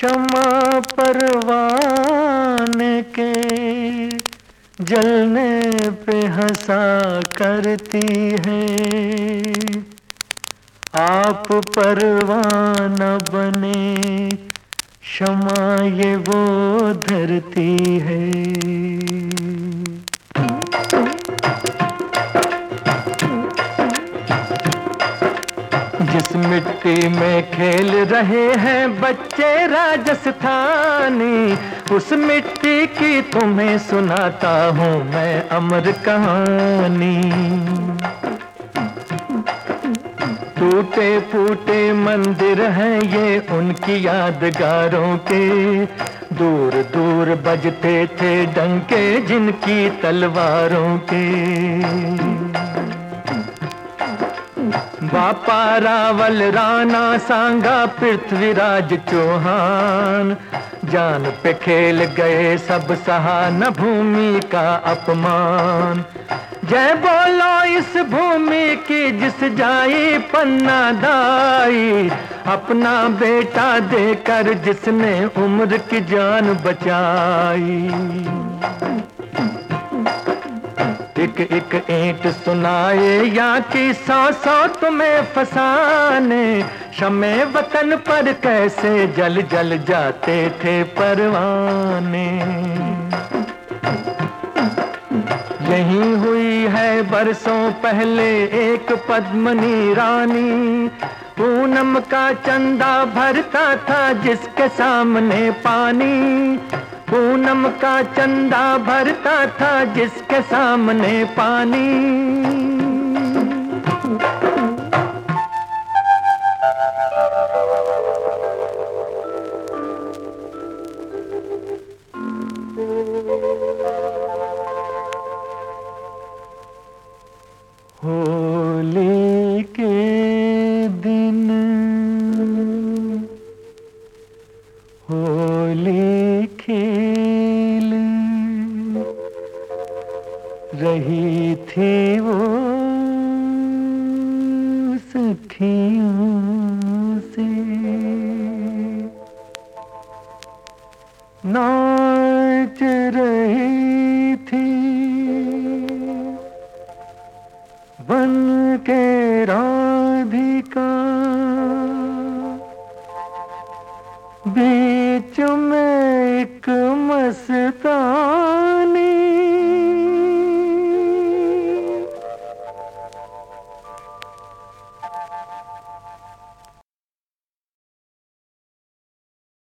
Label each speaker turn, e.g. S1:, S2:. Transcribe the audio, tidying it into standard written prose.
S1: शमा परवाने के जलने पे हंसा करती है, आप परवाना बने शमा ये वो धरती है। जिस मिट्टी में खेल रहे हैं बच्चे राजस्थानी, उस मिट्टी की तुम्हें सुनाता हूँ मैं अमर कहानी। टूटे फूटे मंदिर हैं ये उनकी यादगारों के, दूर दूर बजते थे डंके जिनकी तलवारों के। बापा रावल राणा सांगा पृथ्वीराज चौहान, जान पे खेल गए सब सहा न भूमि का अपमान। जय बोलो इस भूमि की जिस जाई पन्ना दाई, अपना बेटा देकर जिसने उम्र की जान बचाई। एक एक ईंट सुनाए या कि सौ सौ तुम्हें फसाने, शमे वतन पर कैसे जल जल जाते थे परवाने। यही हुई है बरसों पहले एक पद्मनी रानी, पूनम का चंदा भरता था जिसके सामने पानी। पूनम का चंदा भरता था जिसके सामने पानी। होली के दिन होली खेल रही थी वो सखियों से, नाच रही थी बन के राधिका।